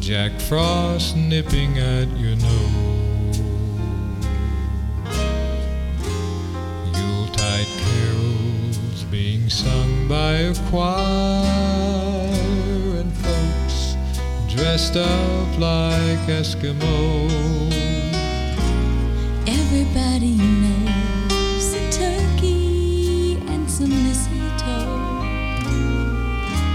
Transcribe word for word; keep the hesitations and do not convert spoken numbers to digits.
Jack Frost nipping at your nose. Yuletide carols being sung by a choir, and folks dressed up like Eskimos. Everybody knows